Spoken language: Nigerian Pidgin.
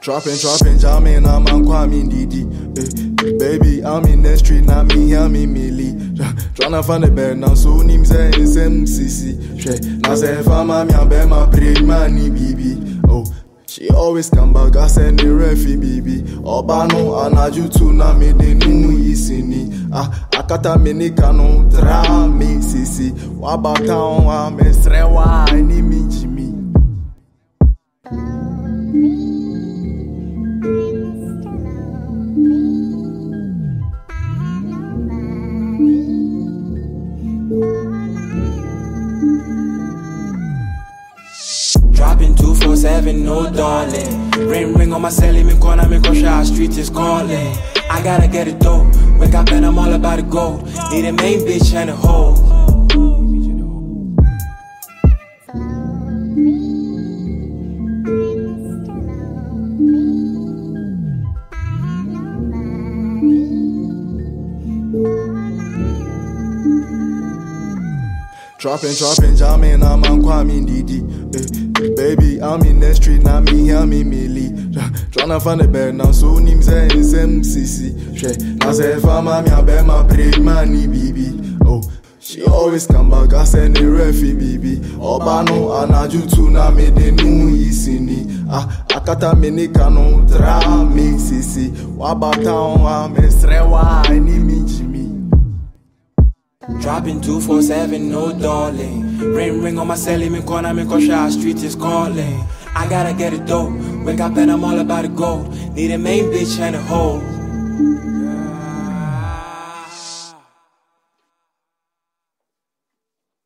Trapping, jamming, I'm Kwame Didi. Baby, I'm in the street, now me, hear me, Millie. Tryna find the bed, now so names say MCC. Now say, if I'm my pray, money, baby. Oh, she always come back, I send the refi, baby. Obano, anaju tu na me de nu isini. Akata menika no tra me sisi. Wabata wa me srewa, ni mi jimi. Dropping 247, no darling. Ring on my celly, me corner, me go street is calling. I gotta get it though. Wake up and I'm all about to go. Need a main bitch and a hoe. Trapping, jamming, I'm Kwame Didi. Baby, I'm in the street, now me, hear me, Millie. Tryna find the bed, now so names say MCC. Now say, if I'm my pray, money, baby. Oh, she always come back, I send the refi, baby. Obano, anaju tu na me de nu isini. Akata menika no tra me sisi. Wabata wa me srewa, ni mi jimi. Dropping 247, no darling. Ring on my celly, me corner, me go street is calling. I gotta get it though. Wake up and I'm all about to go. Need a main bitch and a hoe.